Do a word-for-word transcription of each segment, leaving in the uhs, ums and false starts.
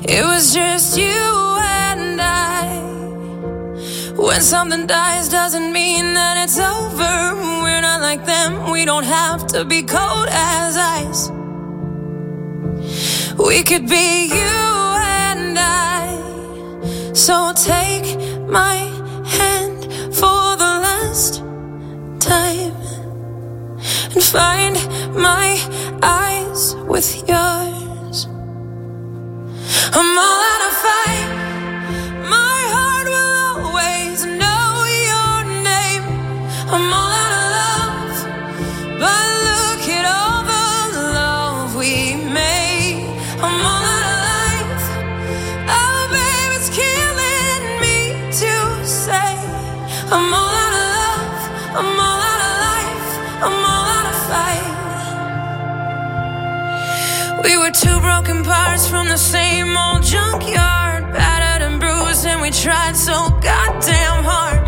It was just you and I. When something dies doesn't mean that it's over. We're not like them, we don't have to be cold as ice. We could be you and I. So take my hand for the last time and find my eyes with yours. I'm all out of fight. My heart will always know your name. I'm all out of love, but look at all the love we made. I'm all out of life. Oh, babe, it's killing me to say. I'm all out of love. I'm all out of life. I'm all out of fight. We were two broken parts from the same old junkyard, battered and bruised, and we tried so goddamn hard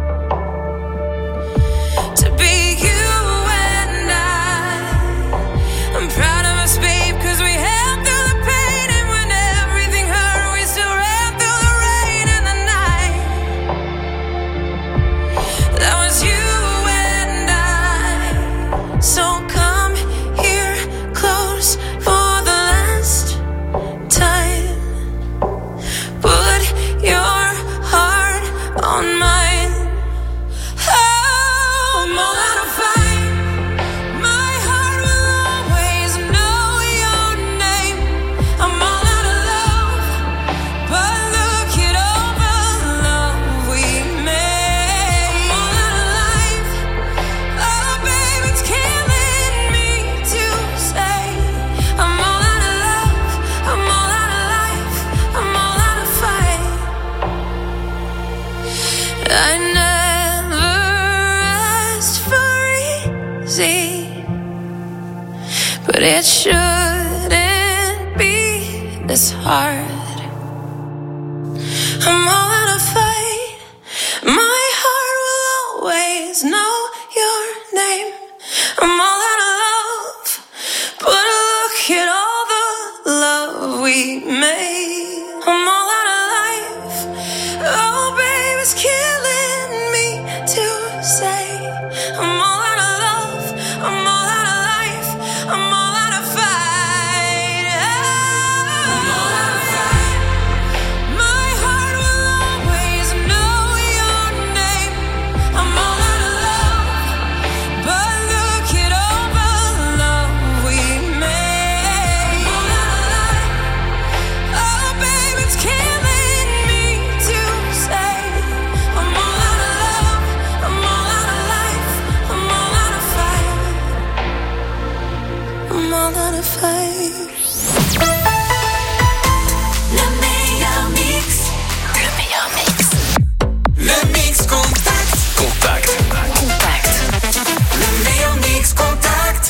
to be you and I. I'm proud of us, babe, cause we held through the pain, and when everything hurt, we still ran through the rain and the night. That was you and I. So come here close for the last time. Put your heart on mine. Oh, I'm all out of fight. My heart will always know your name. I'm all out of love, but look at all the love we made. I'm all out of life. Oh, babe, it's killing me to say. I'm all out of love. I'm all out of life. I'm all out of fight. I never asked for easy, but it shouldn't be this hard. I'm all out of fight. My heart will always know your name. I'm all out of love, but look at all the love we made. I'm all out of life. Oh, babe, it's killing me to say. I'm all out of love. I'm all out of life. I'm all out of fight. I'm all out of fight. My heart will always know your name. I'm all out of love, but look at all the love we made. I'm all out of life. Oh, babe, it's killing me to say. I'm all out of love. I'm all out of life. I'm all out of fight. I'm all out of fight. Le meilleur mix. Le meilleur mix. Le mix contact. Contact. Contact. Le meilleur mix contact.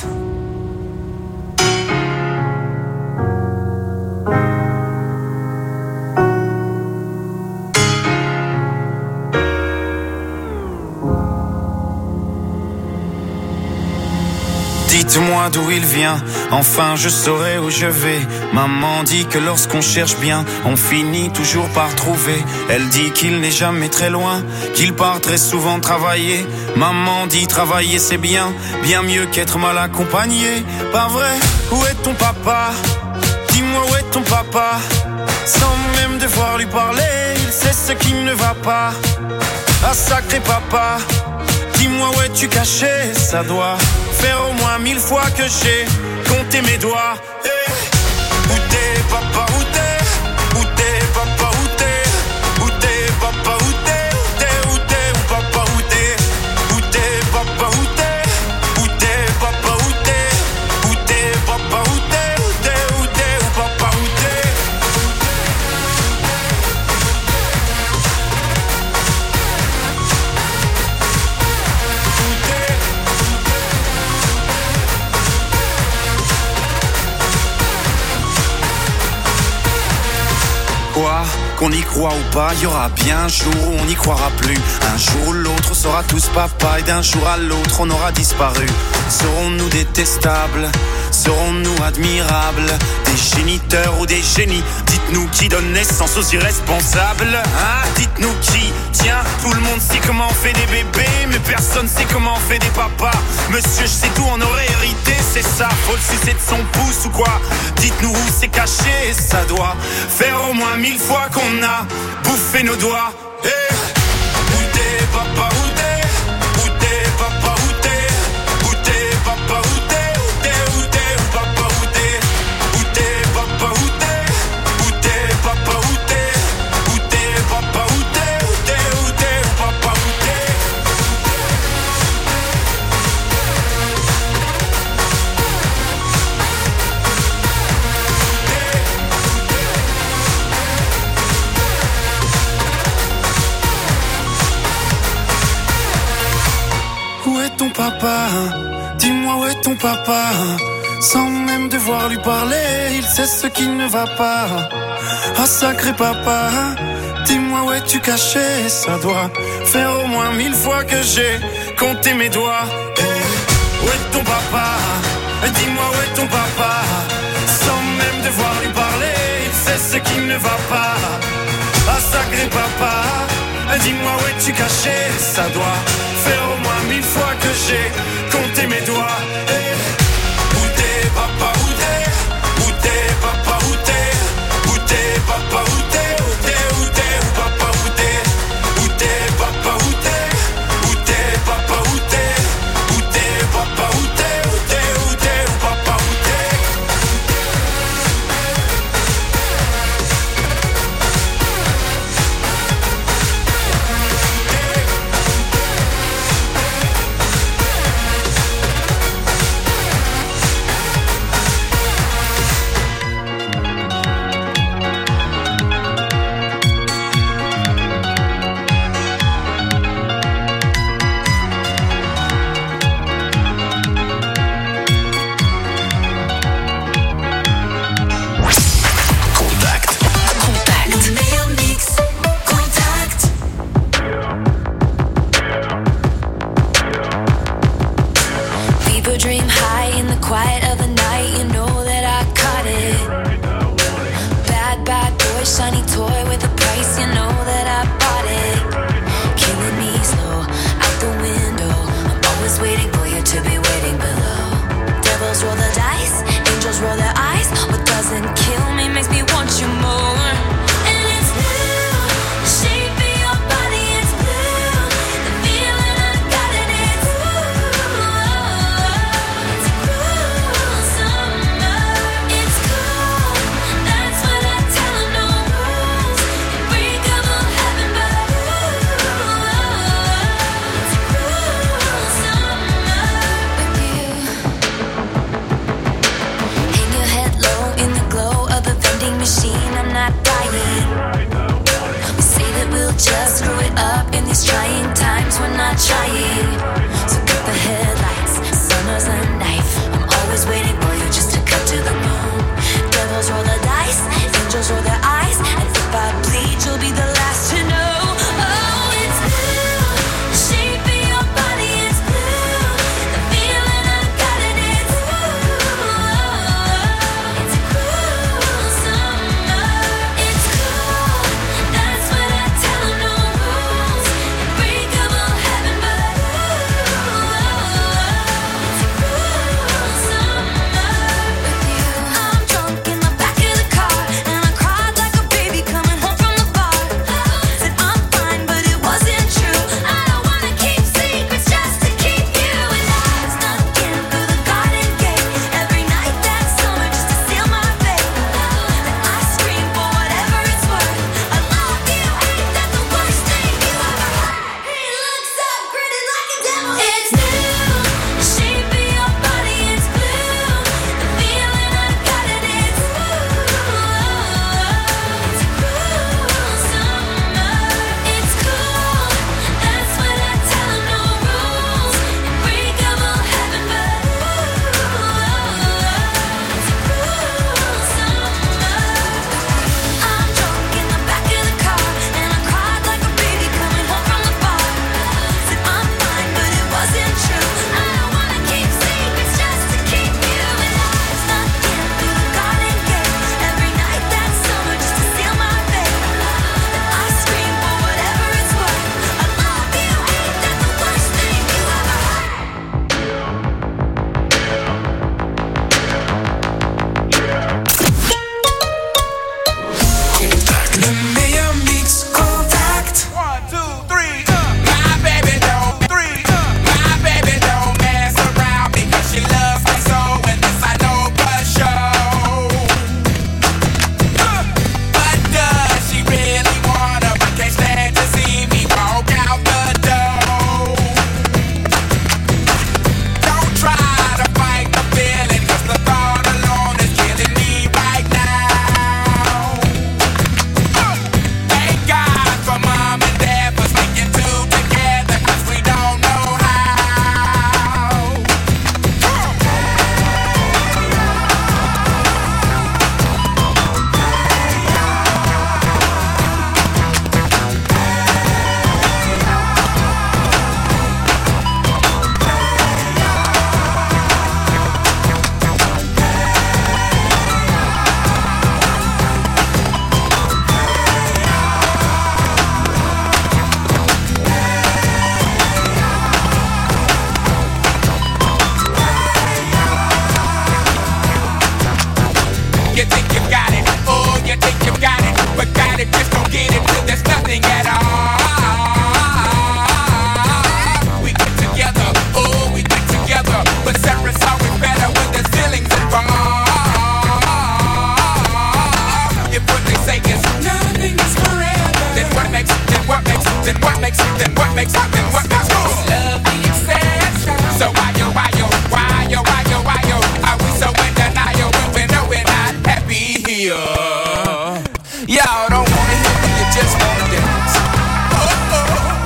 Dites-moi d'où il vient, enfin je saurai où je vais. Maman dit que lorsqu'on cherche bien, on finit toujours par trouver. Elle dit qu'il n'est jamais très loin, qu'il part très souvent travailler. Maman dit travailler c'est bien, bien mieux qu'être mal accompagné. Pas vrai? Où est ton papa? Dis-moi où est ton papa? Sans même devoir lui parler, il sait ce qui ne va pas. Ah sacré papa, dis-moi où es-tu caché? Ça doit faire au moins mille fois que j'ai compté mes doigts. Hey. Où t'es papa, où t'es? Où t'es papa, où t'es? Où t'es papa, où t'es? Où t'es, où t'es, où papa, où t'es? Où t'es papa, où t'es? Où t'es papa, où t'es? Où t'es papa, où t'es? Où t'es, où t'es, où papa, où t'es? Quoi? Qu'on y croit ou pas, il y aura bien un jour où on n'y croira plus. Un jour ou l'autre, on sera tous papa, et d'un jour à l'autre, on aura disparu. Serons-nous détestables? Serons-nous admirables? Des géniteurs ou des génies? Dites-nous qui donne naissance aux irresponsables, hein? Dites-nous qui? Tiens, tout le monde sait comment on fait des bébés, mais personne sait comment on fait des papas. Monsieur, je sais tout, on aurait hérité, c'est ça. Faut le sucer de son pouce ou quoi? Dites-nous où c'est caché, ça doit faire au moins mille fois qu'on a bouffé nos doigts. Hey, où t'es, papa, où t'es? Où t'es, papa, où t'es? Où t'es, papa, où t'es? Où t'es, où t'es, où papa, où t'es? Où t'es, papa, où t'es? Où t'es, papa, où t'es? Où t'es, papa, où t'es? Où t'es, où t'es, où papa, où t'es? Où est ton papa? Dis-moi où est ton papa? Sans même devoir lui parler, il sait ce qui ne va pas. Ah sacré papa, dis-moi où es-tu caché? Ça doit faire au moins mille fois que j'ai compté mes doigts. Hey, où est ton papa? Dis-moi où est ton papa? Sans même devoir lui parler, il sait ce qui ne va pas. Ah sacré papa, dis-moi où es-tu caché? Ça doit faire au moins mille fois que j'ai compté mes doigts. Hey, où t'es papa, où t'es? Où t'es papa, où t'es? Où t'es papa, où t'es? Où t'es, où t'es, où papa, où t'es? Où t'es papa, où t'es? Où t'es papa, où t'es? Où t'es papa, où t'es? Où t'es, où t'es, où papa, où t'es? then what makes then what makes then what makes love the exception? So why yo why yo why yo why yo why yo are we so in denial when we know we're not happy here? Y'all don't wanna hear me, you just wanna dance. Oh, oh.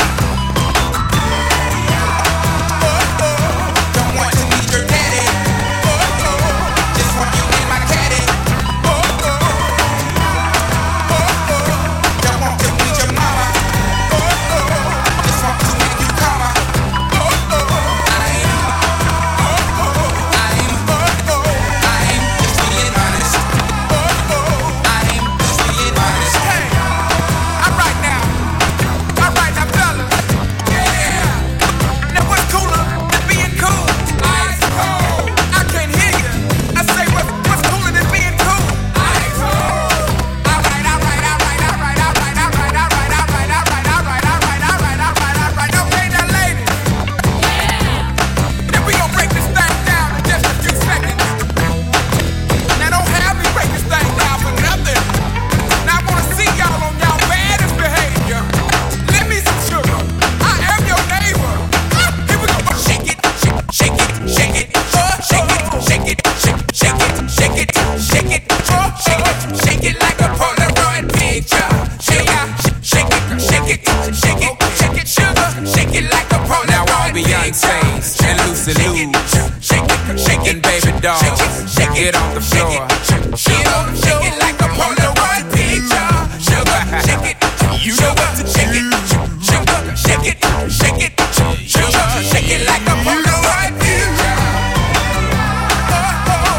Oh, oh. Don't want to meet your daddy. Oh, oh. Just want you in my caddy. Oh, oh. Oh, oh. Don't want to meet your mama. Oh, oh. Just want to make you come. Oh, oh. I'm, oh, oh. I'm, oh, oh. I'm just being honest. Oh, oh. I'm just being honest. Hey, all right now, all right now, fellas. Yeah. Now what's cooler than being cool? Ice cold. I can't hear you. I say what's what's cooler than being cool? Ice cold. All right, all right, all right, all right, all right, all right, all right, all right, all right, all right, all right, all right, all right, all right. Okay, now, ladies. Yeah. Then we gon' break this thing down in just a few seconds. Now don't have me break this thing down for nothing. Now I wanna see y'all on y'all baddest behavior. Let me some sugar. I am your neighbor. Ah, here we go. Shake it, shake, shake it, shake it, oh, shake it, shake it, shake, shake it, shake it, shake it, oh, shake it, shake it like a Polaroid picture. Shake it, shake it, shake it, shake it, shake it, sugar, shake it like a Polaroid Now all picture. Beyonce's and Lucy Lou's Shake it, shake it, and Baby Dolls, shake it, get on the floor. Shake it, shake it like a Polaroid picture. Sugar, shake it, you know what to shake it. Sugar, shake it, shake it, sugar, shake it like a Polaroid picture. Oh, oh.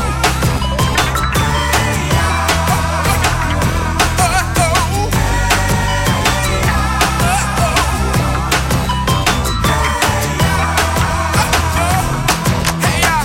Oh, oh. Hey, uh.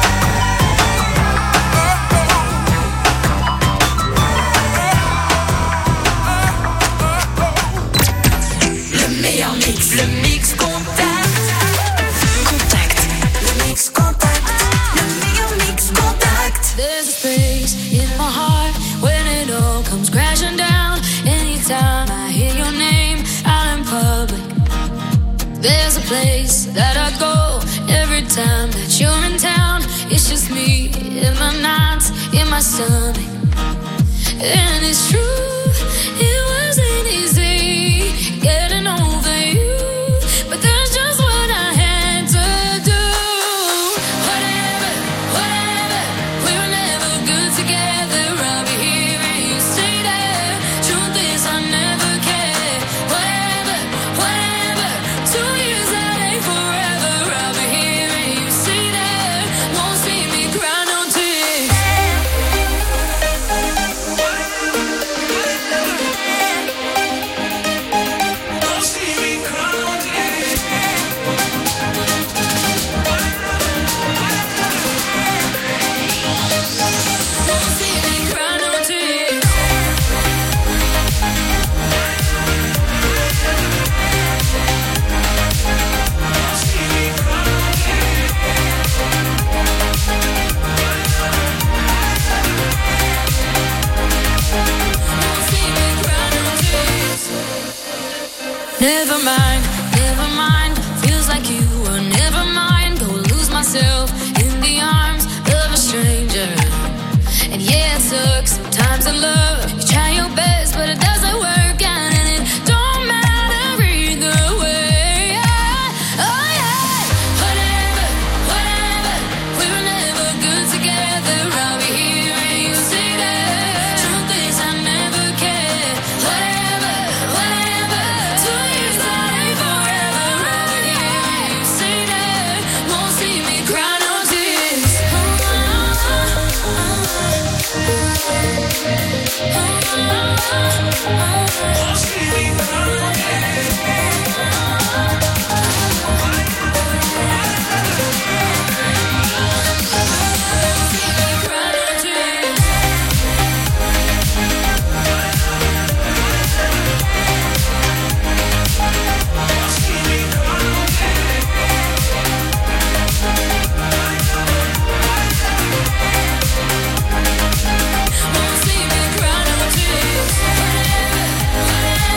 Le meilleur mix, le mix contact. Contact. Le mix contact. Le meilleur mix contact. There's a space in my heart when it all comes crashing down. Anytime I hear your name out in public, there's a place that I go every time that you're in town. It's just me in my nights, in my stomach. And it's true, it wasn't easy getting over you, but that's just what I had to do. Whatever, whatever, we were never good together. I'll be here and you stay there. Truth is I never cared. Whatever, whatever, two years that ain't forever. I'll be here and you stay there. Won't see me cry no tears. Won't see me cry no tears. Won't see me cry no tears. Never mind, never mind. Feels like you were never mind. Go lose myself in the arms of a stranger. And yeah, it sucks sometimes in love. You try your best, but it doesn't work out, and it don't matter either way. Oh yeah, whatever, whatever. We were never good together. I'll be here and you stay there. Truth is I never cared. Whatever, whatever. Two years that ain't forever. I'll be here and you stay there. Won't see me cry no tears. Won't see me cry no tears. Whatever,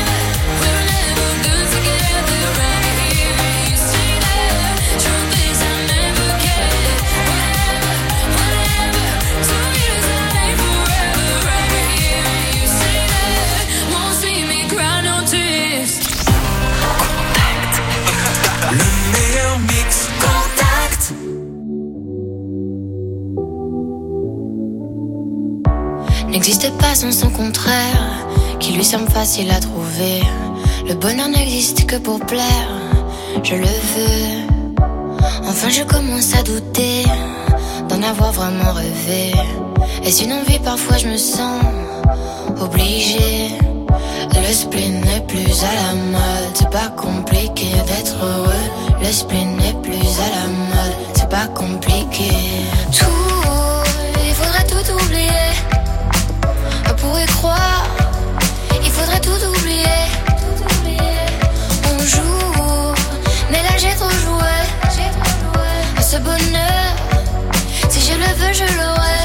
n'existe pas sans son contraire, qui lui semble facile à trouver. Le bonheur n'existe que pour plaire, je le veux. Enfin je commence à douter d'en avoir vraiment rêvé. Est-ce une envie? Parfois je me sens obligée. Le spleen n'est plus à la mode, c'est pas compliqué d'être heureux. Le spleen n'est plus à la mode, c'est pas compliqué. Tout, il faudrait tout oublier. Pour y croire, il faudrait tout oublier. On joue, mais là j'ai trop joué. À ce bonheur, si je le veux, je l'aurai.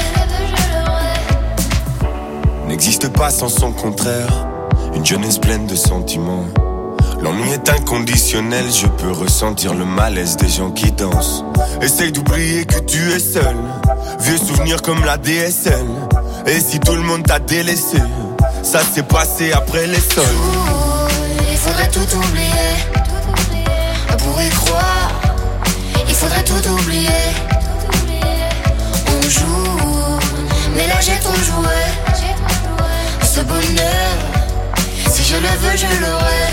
N'existe pas sans son contraire. Une jeunesse pleine de sentiments. L'ennui est inconditionnel, je peux ressentir le malaise des gens qui dansent. Essaye d'oublier que tu es seul. Vieux souvenirs comme la D S L. Et si tout le monde t'a délaissé, ça s'est passé après les sols. Il faudrait tout oublier. Pour y croire, il faudrait tout oublier. On joue, mais là j'ai trop joué. Ce bonheur, si je le veux, je l'aurai.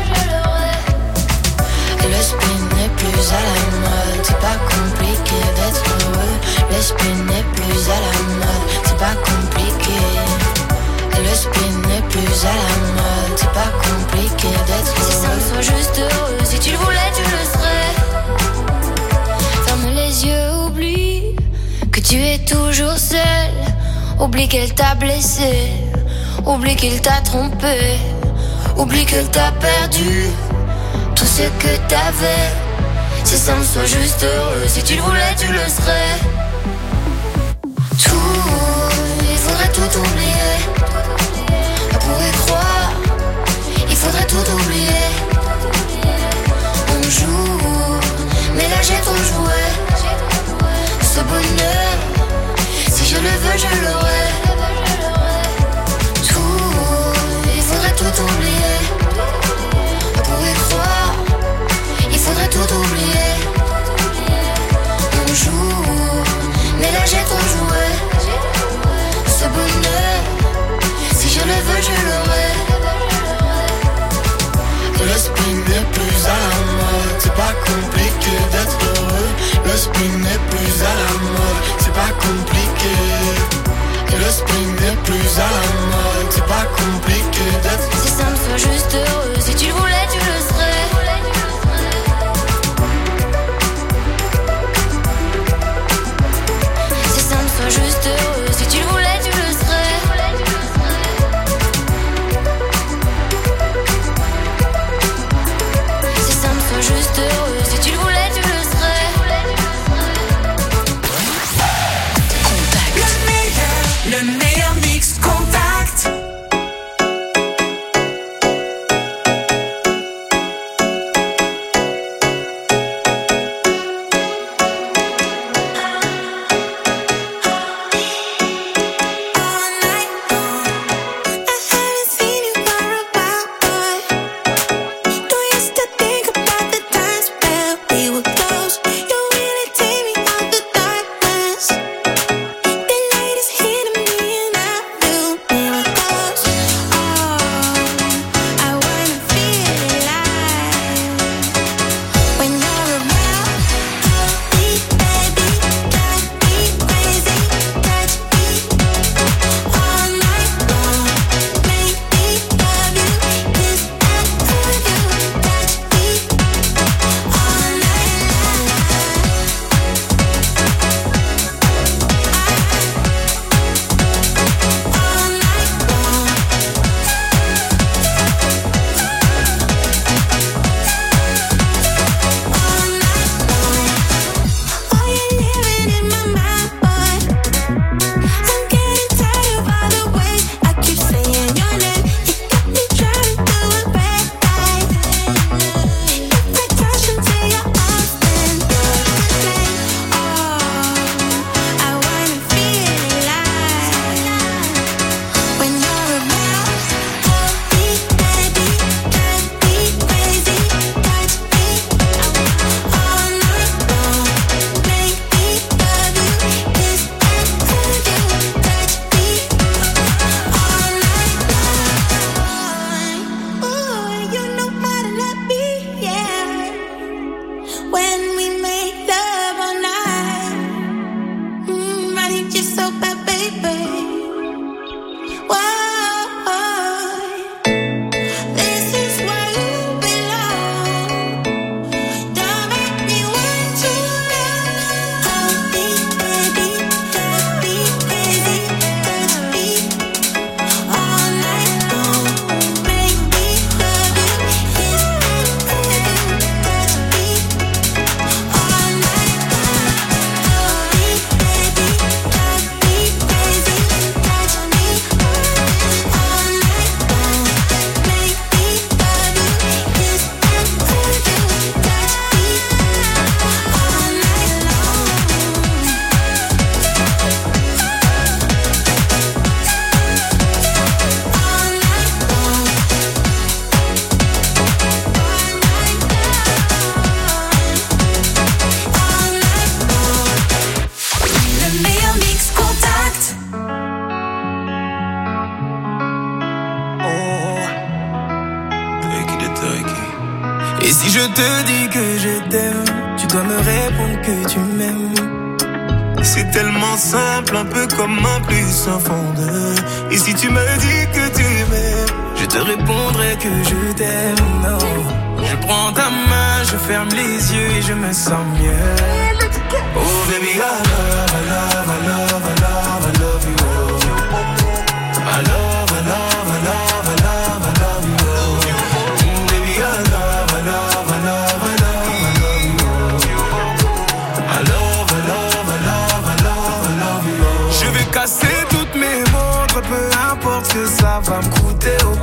Le spleen n'est plus à la mode, c'est pas compliqué d'être heureux. Le spleen n'est plus à la mode, c'est pas compliqué. Le spleen n'est plus à la mode, c'est pas compliqué d'être heureux. Si ça me soit juste heureux, si tu le voulais, tu le serais. Ferme les yeux, oublie que tu es toujours seul. Oublie qu'elle t'a blessé, oublie qu'il t'a trompé, oublie qu'elle t'a perdu tout ce que t'avais. Si ça me soit juste heureux, si tu le voulais, tu le serais. Tout, il faudrait tout oublier. Pour y croire, il faudrait tout oublier. On joue, mais là j'ai trop joué. Ce bonheur, si je le veux, je l'aurai. Il faudrait tout oublier. Pour y croire, il faudrait tout oublier. On joue, mais là j'ai trop joué. Ce bonheur, si je le veux, je l'aurai. Le spleen n'est plus à la mode, c'est pas compliqué d'être heureux. Le spleen n'est plus à la mode, c'est pas compliqué. Le spleen n'est plus à la mode, c'est pas compliqué d'être. Si ça me soit juste heureux, si tu le voulais, tu le serais. Si ça me soit juste heureux, si tu le voulais, tu le serais. Si ça me soit juste heureux, si tu le voulais, tu le serais. Le meilleur, le meilleur mix contact. si je te dis que je t'aime, tu dois me répondre que tu m'aimes. C'est tellement simple, un peu comme un plus un fondeur. Et si tu me dis que tu m'aimes, je te répondrai que je t'aime. Non. Je prends ta main, je ferme les yeux et je me sens mieux. Oh baby, I love, I love, I love, I love, I love you. I love, I love, I love, I love, I love you. Mm, baby, I love, I love, I love, I love, I love you. I love, I love, I love, I love, I love you. Je vais casser toutes mes montres, peu importe ce que ça va me coûter. Oh.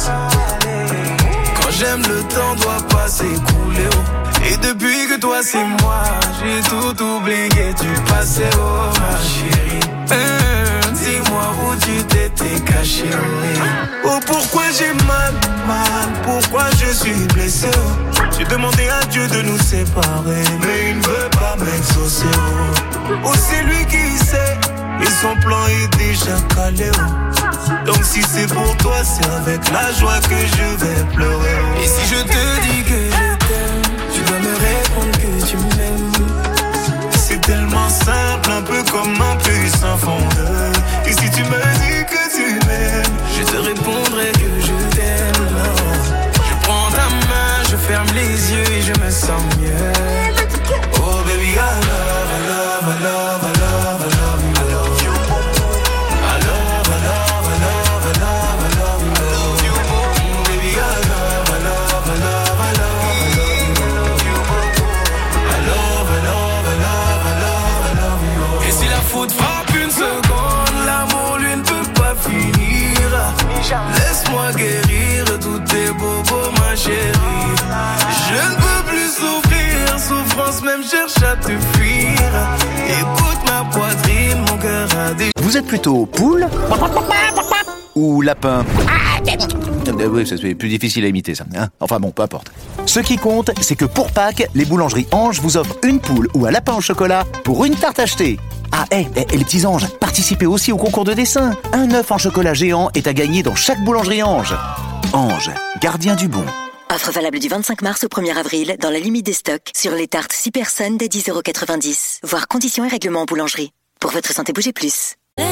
Quand j'aime, le temps doit pas s'écouler. Oh. Et depuis que toi c'est moi, j'ai tout oublié, tu passais, oh ma chérie. Hum, dis-moi où tu t'étais caché. Oh, oh pourquoi j'ai mal, mal, pourquoi je suis blessé. Oh. J'ai demandé à Dieu de nous séparer, mais il ne veut pas m'exaucer. Oh, oh c'est lui qui sait, et son plan est déjà calé. Oh. Donc si c'est pour toi, c'est avec la joie que je vais pleurer. Oh. Et si je te dis que je t'aime, tu dois me répondre que tu m'aimes. C'est tellement simple, un peu comme un puissant fondeur. Et si tu me dis que tu m'aimes, je te répondrai que je t'aime. Je prends ta main, je ferme les yeux et je me sens mieux. Oh baby, I love, I love, I love, I love, I love you. I love you. I love, I love, I love, I love, I love you. Mm, baby, I love, I love, I love, I love, I love you. I love, I love, I love, I love, I love you. Et si la faute frappe une seconde, l'amour lui ne peut pas finir. Laisse-moi guérir tous tes bobos, ma chérie. Je ne peux plus souffrir, souffrance même cherche à te fuir. Écoute ma poitrine, mon cœur a des... Vous êtes plutôt poule ou lapin? Oui, c'est plus difficile à imiter ça, hein. Enfin bon, peu importe. Ce qui compte, c'est que pour Pâques, les boulangeries Ange vous offrent une poule ou un lapin au chocolat pour une tarte achetée. Ah, hé, hey, hey, les petits anges, participez aussi au concours de dessin. Un œuf en chocolat géant est à gagner dans chaque boulangerie Ange. Ange, gardien du bon. Offre valable du vingt-cinq mars au premier avril, dans la limite des stocks, sur les tartes six personnes dès dix euros quatre-vingt-dix. Voir conditions et règlements en boulangerie. Pour votre santé, bougez plus.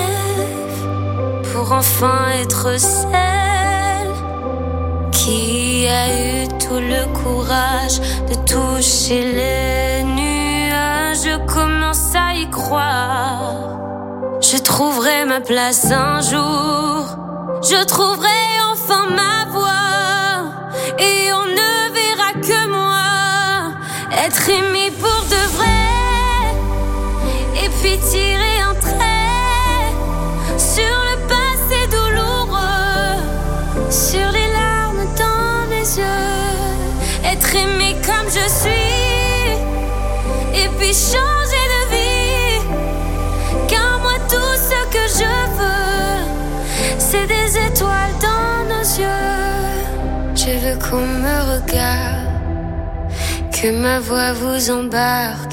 Pour enfin être celle qui a eu tout le courage de toucher les nuages, je commence à y croire. Je trouverai ma place un jour, je trouverai enfin ma voie, et on ne verra que moi être aimé pour de vrai, et puis tirer un trait sur le passé douloureux, sur les larmes dans mes yeux, être aimé comme je suis, et puis changer de vie, car moi tout ce que je veux, c'est des étoiles dans nos yeux. Je veux qu'on me regarde, que ma voix vous embarque.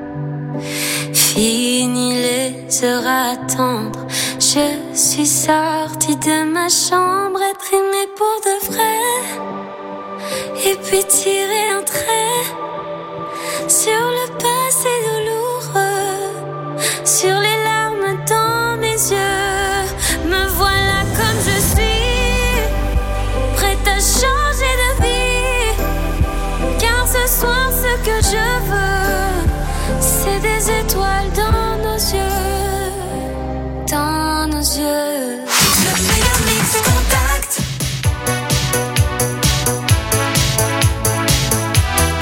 Fini les heures à attendre, je suis sortie de ma chambre, être aimée pour de vrai, et puis tirer un trait sur le passé douloureux, sur les larmes dans mes yeux. Me voilà comme je suis, prête à changer de vie, car ce soir ce que je veux, c'est des étoiles dans nos yeux, dans nos yeux. Le meilleur mix Contact.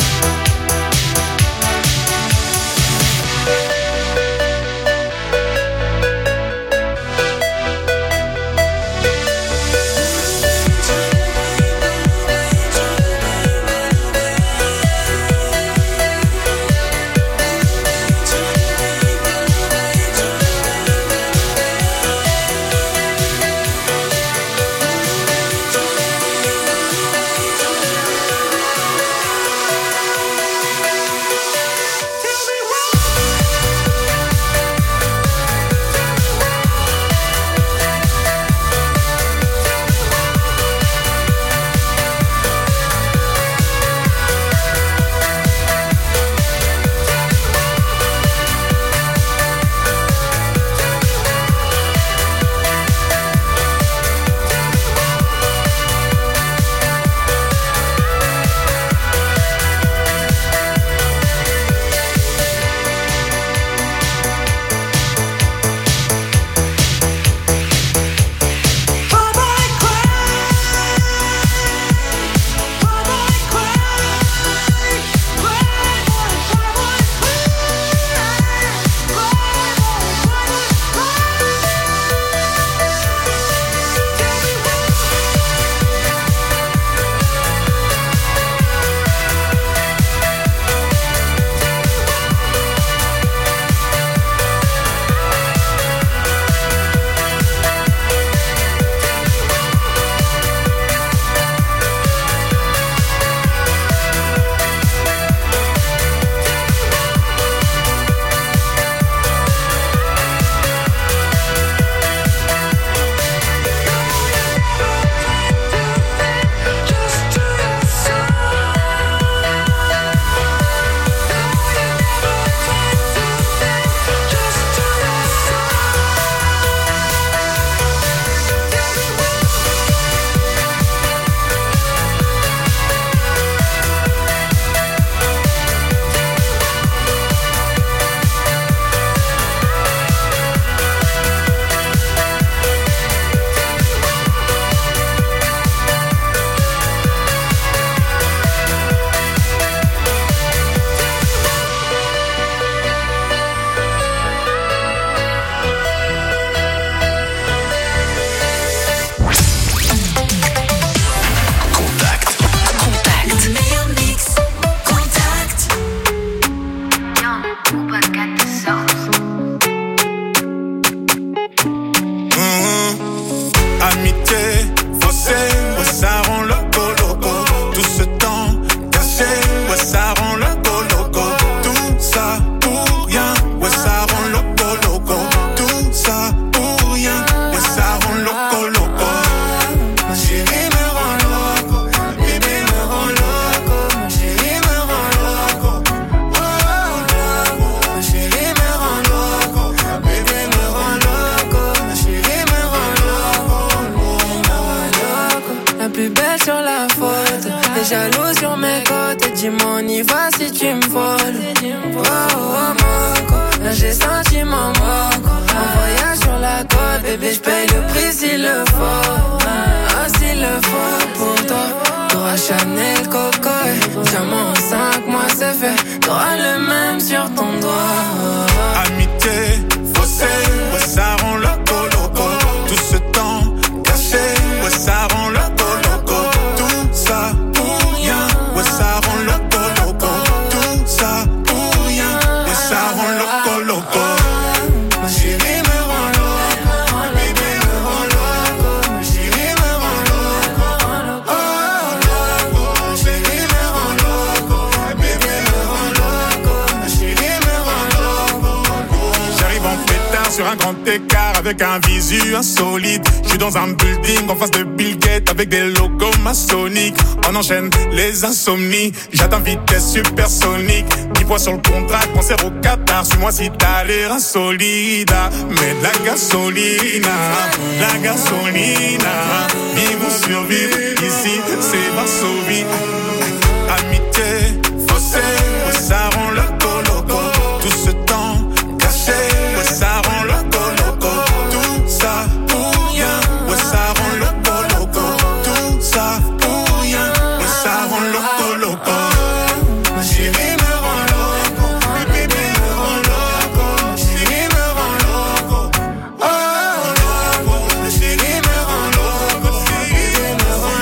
plus belle sur la photo. T'es jaloux sur mes côtes. Dis-moi on y va si tu me voles. Oh, oh, Moco, là j'ai senti mon moco. En voyage sur la côte, bébé j'paye le prix s'il le faut. Ah s'il le faut pour toi. T'auras Chanel, Coco et diamant en cinq mois c'est fait. T'auras le même sur ton doigt. Amitié, faussé, ouais ça rend loco loco. Tout ce temps caché, ouais ça rend loco loco. Tout ça pour rien, ouais ça rend loco loco. Tout ça pour rien, ouais ça rend loco loco. Ma chérie me rend loco, bébé me rend loco. Ma chérie me rend loco, oh loco. Ma chérie me rend loco, bébé me rend loco. Ma chérie me rend loco. J'arrive en pétard sur un grand écart avec un visu insolite. J'suis dans un building en face de Bill Gates avec des logos maçonniques. On enchaîne les insomnies, j'atteins vitesse supersonique. dix points sur le contrat, concert au Qatar. Suis-moi si t'as l'air insolide. Mais de la gasolina, la gasolina. Vivre ou survivre, ici c'est Varsovie. Amitié, faussé, ouais ça rend loco loco. Tout ce temps caché, ouais ça rend loco loco. Tout ça pour rien, ouais ça rend loco loco. Tout ça pour rien, ouais ça rend loco loco. Ma chérie me rend loco, bébé me rend loco. Ma chérie me rend loco, oh loco. Ma chérie me rend loco, bébé me rend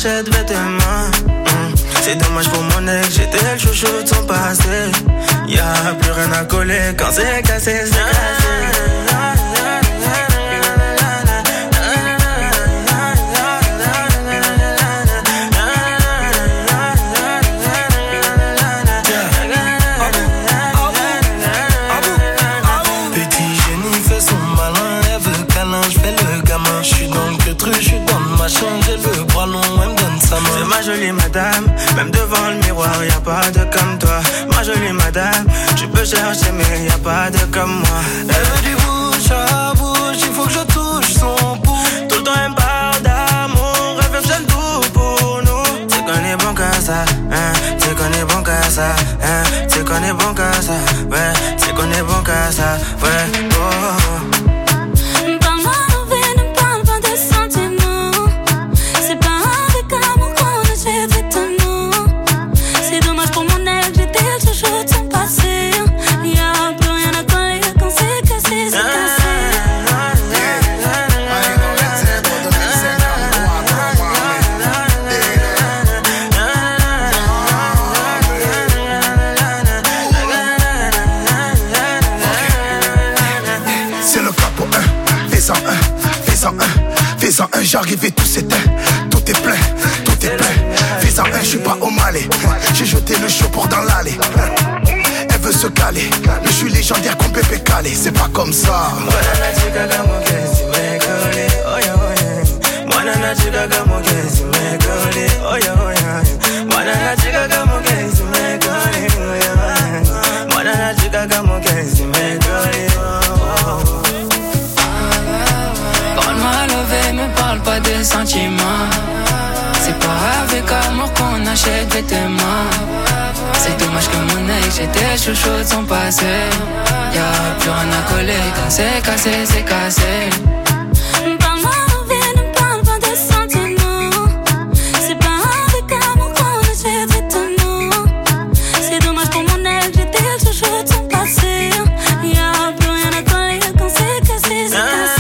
achète vêtements. mm. C'est dommage pour mon ex, j'étais le chouchou de son passé. Y'a plus rien à coller quand c'est cassé, c'est cassé. J'ai le bras long, elle me donne sa main. C'est ma jolie madame, même devant le miroir, y'a pas de comme toi. Ma jolie madame, tu peux chercher mais y'a pas de comme moi. Elle veut du bouche à bouche, il faut que je touche son pouce. Tout le temps elle me parle d'amour, elle fait j'aime tout pour nous. C'est qu'on est bon qu'à ça, hein, c'est qu'on est bon qu'à ça, hein, c'est qu'on est bon qu'à ça, ouais, c'est qu'on est bon qu'à ça, ouais, oh. Fais-en un, j'arrive et tout s'éteint. Tout est plein, tout est plein. Fais-en un, je suis pas au Malais. J'ai jeté le chaud dans l'allée. Elle veut se caler. Je suis légendaire comme Pépé Calé. C'est pas comme ça. Pas de sentiments. C'est pas avec amour qu'on achète vêtements. C'est dommage que mon ex, j'étais chouchou de son passé. Y'a plus rien à coller. Quand c'est cassé, c'est cassé. Parle-moi en vie, ne parle pas de sentiments. C'est pas avec amour qu'on achète vêtements. C'est dommage pour mon ex, j'étais chouchou de son passé. Y'a plus rien à coller. Quand c'est cassé, c'est cassé.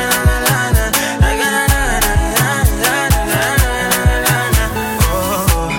Oh,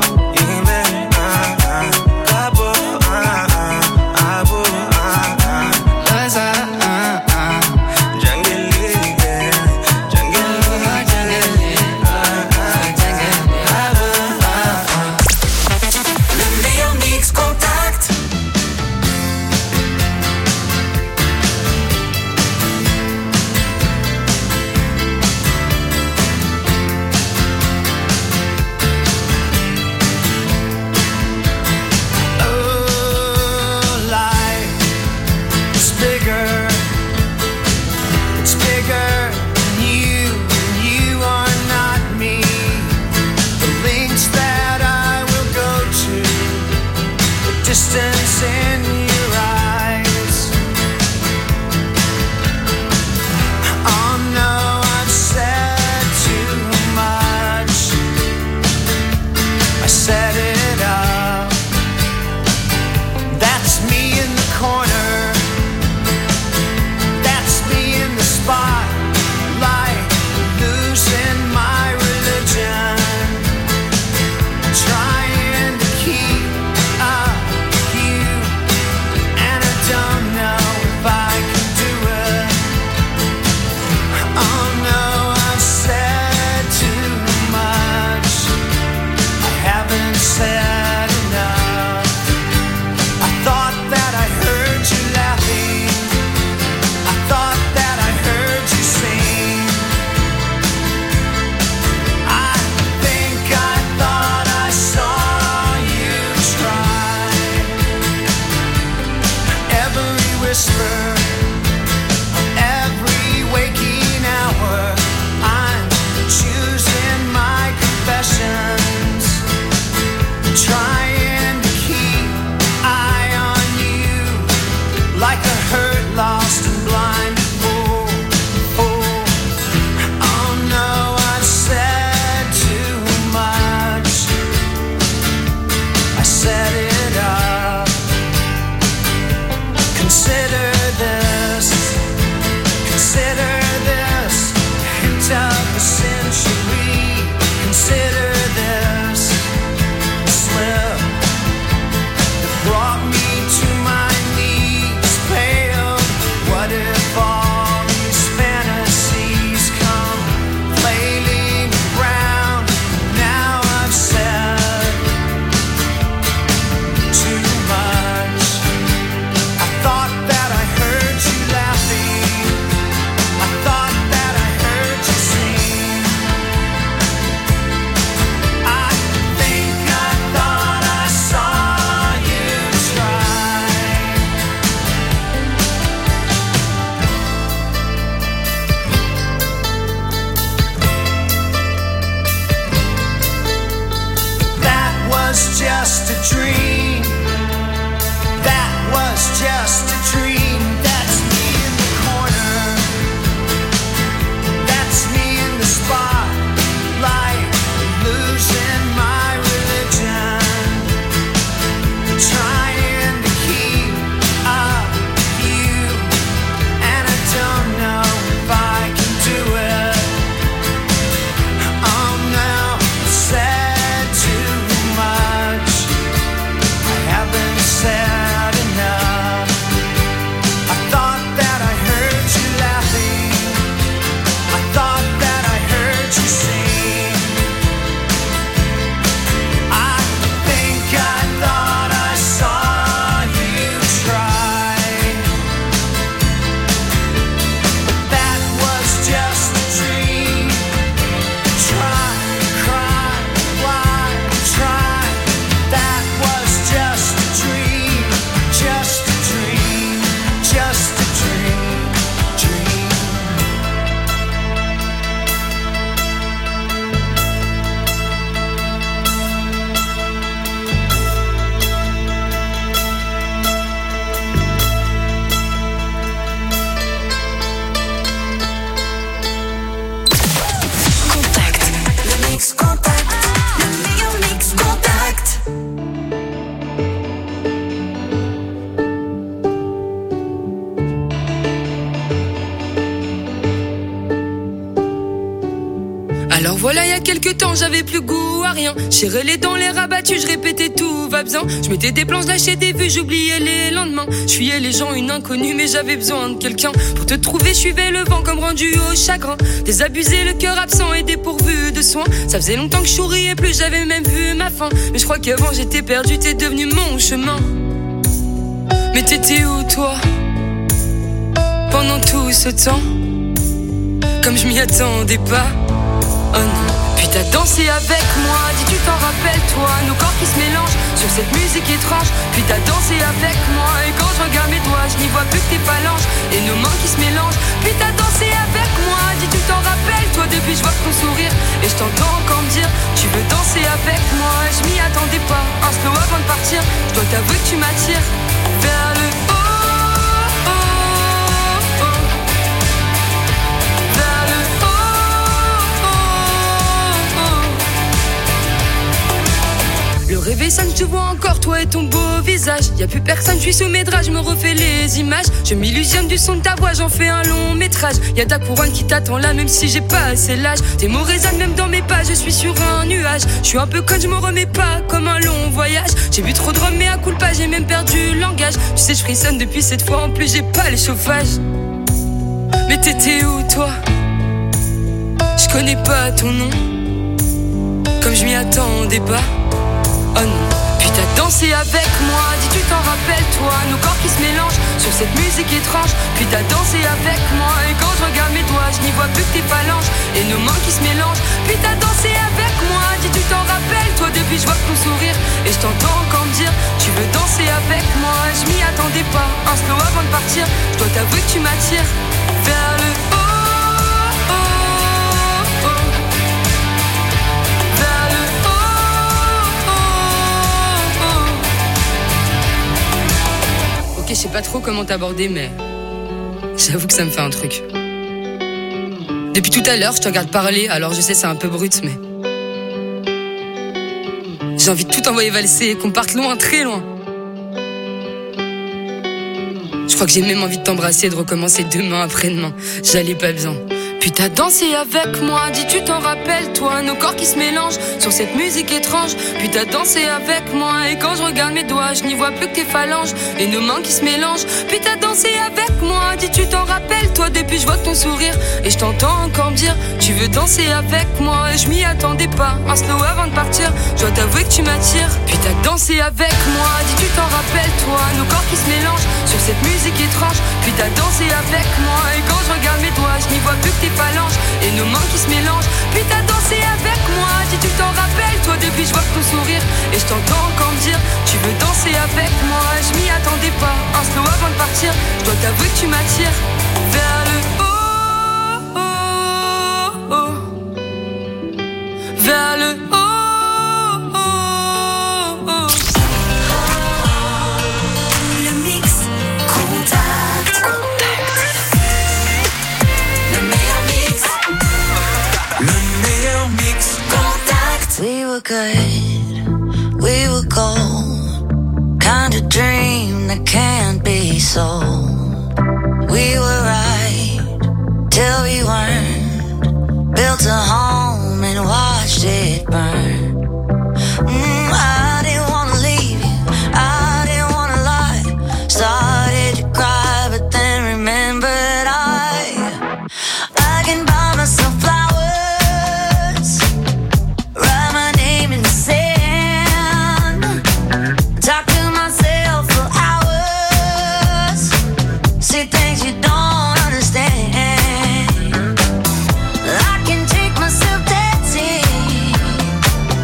quelque temps, j'avais plus goût à rien. J'ai relé dans les rabattus, je répétais tout va bien. Je mettais des plans, je lâchais des vues, j'oubliais les lendemains. Je fuyais les gens, une inconnue, mais j'avais besoin de quelqu'un. Pour te trouver, je suivais le vent comme rendu au chagrin. Désabusé, le cœur absent et dépourvu de soins. Ça faisait longtemps que je souriais plus, j'avais même vu ma fin. Mais je crois qu'avant j'étais perdu, t'es devenu mon chemin. Mais t'étais où toi pendant tout ce temps? Comme je m'y attendais pas. Oh non. Puis t'as dansé avec moi, dis tu t'en rappelles toi. Nos corps qui se mélangent sur cette musique étrange. Puis t'as dansé avec moi, et quand je regarde mes doigts, je n'y vois plus que tes phalanges et nos mains qui se mélangent. Puis t'as dansé avec moi, dis tu t'en rappelles toi. Depuis je vois ton sourire et je t'entends encore me dire tu veux danser avec moi. Je m'y attendais pas, un slow avant de partir. Je dois t'avouer que tu m'attires vers le haut. Le réveil sonne, je te vois encore, toi et ton beau visage. Y'a plus personne, je suis sous mes draps, je me refais les images. Je m'illusionne du son de ta voix, j'en fais un long métrage. Y'a ta couronne qui t'attend là, même si j'ai pas assez l'âge. Tes mots résonnent même dans mes pas, je suis sur un nuage. Je suis un peu conne, je me remets pas, comme un long voyage. J'ai bu trop de rhum, mais à coup de pas, j'ai même perdu le langage. Tu sais, je frissonne depuis cette fois, en plus j'ai pas le chauffage. Mais t'étais où toi? Je connais pas ton nom, comme je m'y attendais pas. Oh non. Puis t'as dansé avec moi, dis tu t'en rappelles toi. Nos corps qui se mélangent sur cette musique étrange. Puis t'as dansé avec moi, et quand je regarde mes doigts, je n'y vois plus que tes phalanges et nos mains qui se mélangent. Puis t'as dansé avec moi, dis tu t'en rappelles toi. Depuis je vois ton sourire et je t'entends encore me dire tu veux danser avec moi. Je m'y attendais pas, un slow avant de partir. Je dois t'avouer que tu m'attires vers le haut. Ok, je sais pas trop comment t'aborder, mais j'avoue que ça me fait un truc. Depuis tout à l'heure, je te regarde parler, alors je sais c'est un peu brut, mais j'ai envie de tout envoyer valser, qu'on parte loin, très loin. Je crois que j'ai même envie de t'embrasser et de recommencer demain après-demain. J'allais pas bien. Puis t'as dansé avec moi, dis tu t'en rappelles toi. Nos corps qui se mélangent sur cette musique étrange. Puis t'as dansé avec moi, et quand je regarde mes doigts, je n'y vois plus que tes phalanges et nos mains qui se mélangent. Puis t'as dansé avec moi, dis tu t'en rappelles toi. Depuis je vois ton sourire et je t'entends encore me dire tu veux danser avec moi. Et je m'y attendais pas, un slow avant de partir. Je dois t'avouer que tu m'attires. Puis t'as dansé avec moi, dis tu t'en rappelles toi. Nos corps qui se mélangent sur cette musique étrange. Puis t'as dansé avec moi, et quand je regarde mes doigts, je n'y vois plus que tes phalanges et nos mains qui se mélangent. Puis t'as dansé avec moi, dis tu t'en rappelles toi. Depuis je vois ton sourire et je t'entends encore me dire tu veux danser avec moi. Je m'y attendais pas, un slow avant de partir. Je dois t'avouer que tu m'attires vers le haut, oh, oh. Vers le haut, oh, oh. Le mix contact. Le meilleur mix. Le meilleur mix. Contact. We were good, we were gold. Kind of dream that can't be sold. We were right till we weren't. Built a home and watched it burn. Mm, I didn't wanna leave you, I didn't wanna lie. Started to cry, but then remembered I I can buy myself flowers, write my name in the sand, talk to myself for hours, say things you don't understand. I can take myself dancing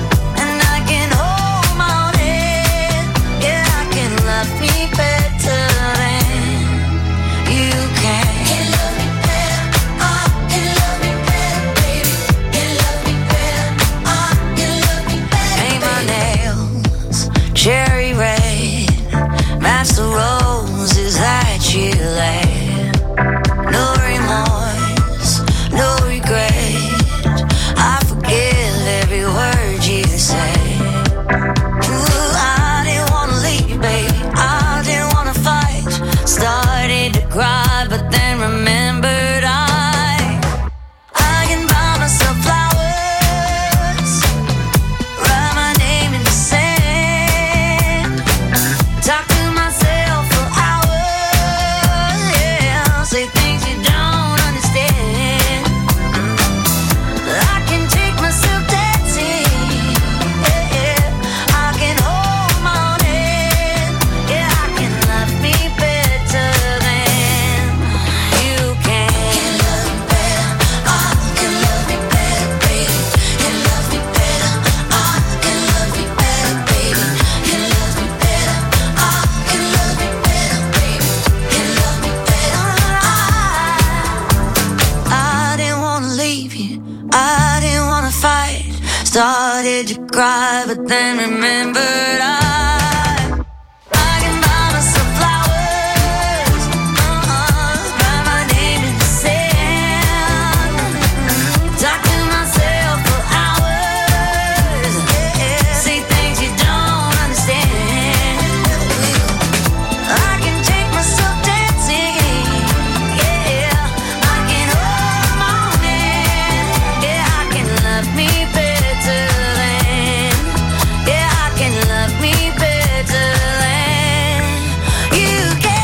started to cry, but then remembered I, I can buy myself flowers, uh-uh, write my name in the sand, talk to myself for hours, yeah, say things you don't understand. I can take myself dancing, yeah, I can hold my own hand, yeah, I can love me better than, yeah, I can love me better than you can.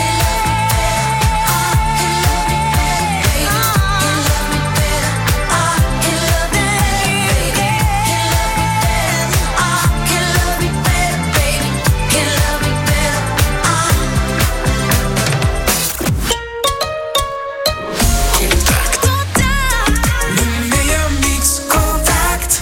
Le meilleur mix contact.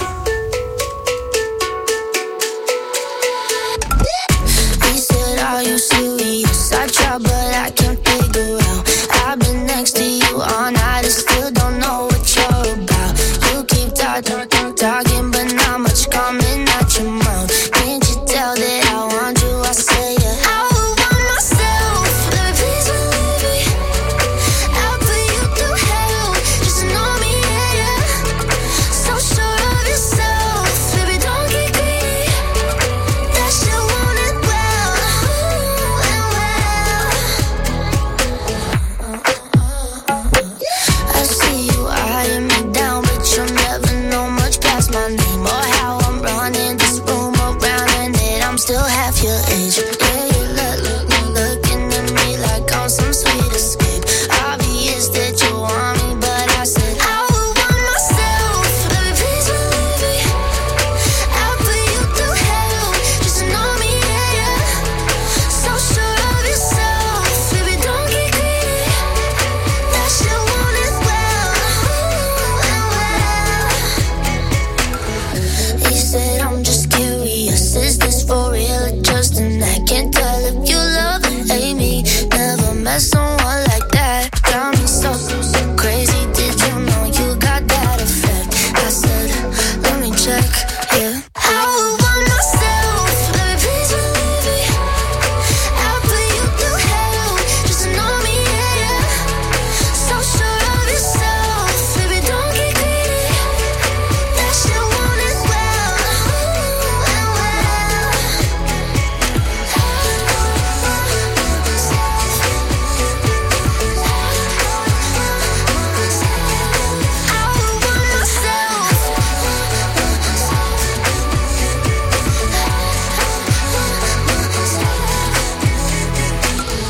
He said, are you serious? I try but I can't figure out. I've been next to you all night and still don't know what you're about. You keep talking, talking but not much coming out your mouth. Can't you tell that I want you? I say yeah. I would want myself. Let me please believe me. I'll put you through hell. Just know me, yeah, yeah. So sure of yourself. Baby, don't get greedy. That shit want it well, and well. I see you eyeing me down, but you'll never know much past my name or how I'm running this room around, and that I'm still half your age. Yeah, you look, look, look, looking at me like I'm some sweet escape. Obvious that you want me, but I said I would want myself. Let me please believe me. I'll put you through hell. Just know me, yeah, yeah. So sure of yourself. Baby, don't get greedy. That shit want it well, and well. He said I'm just